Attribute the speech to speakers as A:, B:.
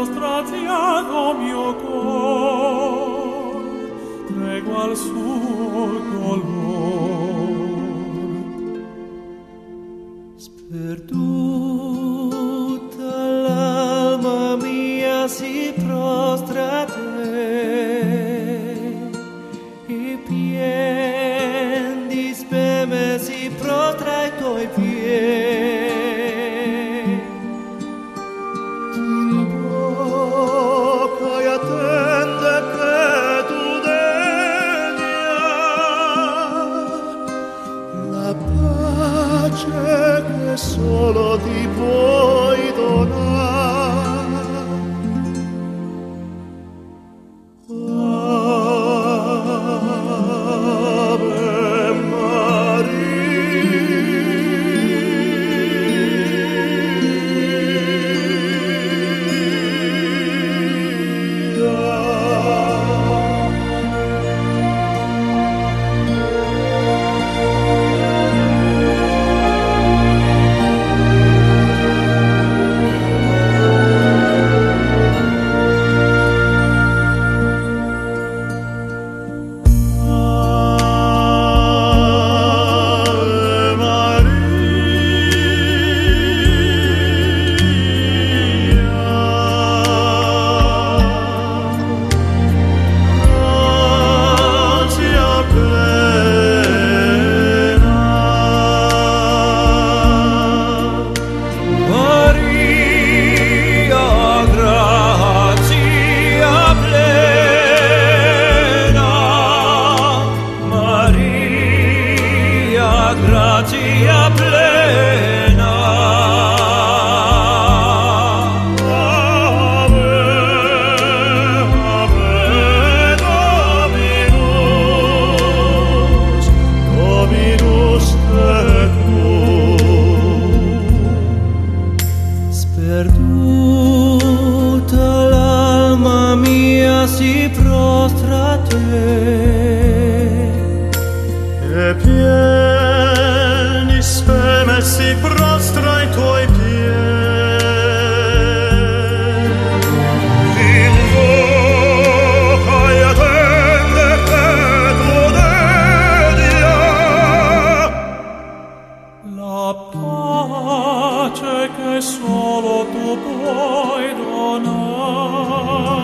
A: prostraziato mio cor, tregua al suo dolor. Sperduta l'alma mia si prostra a te, e pien di speme si prostra ai tuoi piedi. Ti invoca e attende che tu dedia la pace che solo ti puoi donare. Ave grazia plena. Ave, Ave Dominus, Dominus tecum. Sperduta l'alma mia si prostra a te, e pieni speme si prostra ai tuoi piedi. Invoca e attende che tu dedia la pace che solo tu puoi donare.